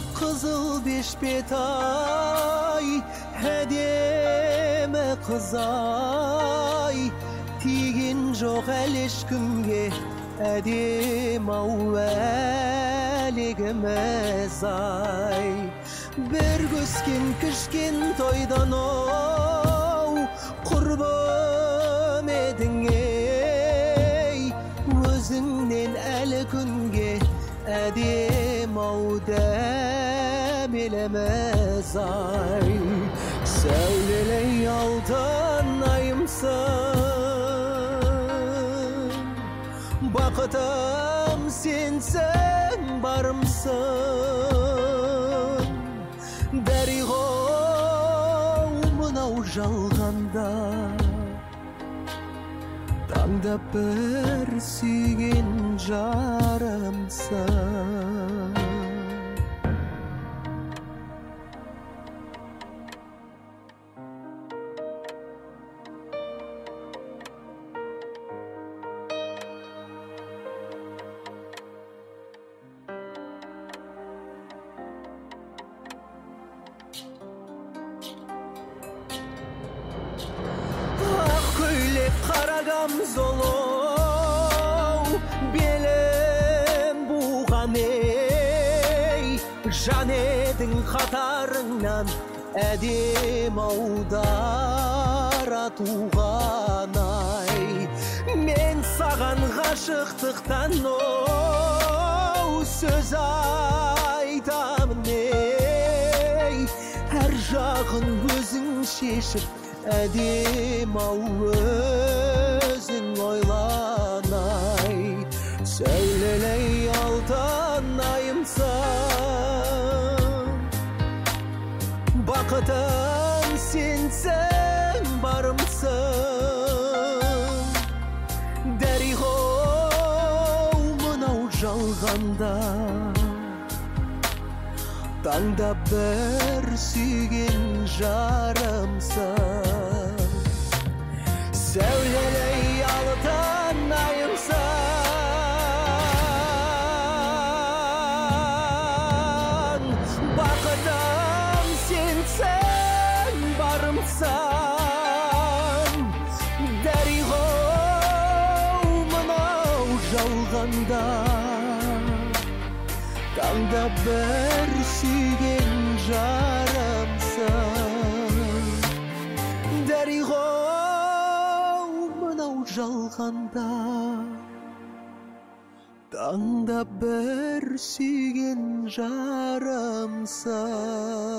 Kızıl beşbet ay Hedeme kız ay Tigin жоқ әлі ешкімге Әдем ау әлігіміз ай Bir көскен кішкен тойдан оу Құрбым едің ей Өзіңнен әлі күнге Әдем ау дәмелеміз ай Сәулелей алтын айымсың Бақытым сенсің барымсың Дәриғау мынау жалғанда Таңдап бір сүйген жарымсың Қара камзолың белім буған ей Жан едің қатарыңнан әдем аудара туған ай Мен саған ғашықтықтан оу сөз айтамын ей Әр жағын өзің шешіп Әдем ау өзің ойланай Сәулелей алтын айымсың Бақытым сенсің барымсың Дәриғау мынау жалғанда Таңдап бір сүйген жарымсың Сәулелей алтын айымсың Бақытым сенсің барымсың Дәриғау мынау жалғанда Таңдап бір сүйген жарымсың Дәриғау мынау жалғанда Таңдап бір сүйген жарымсың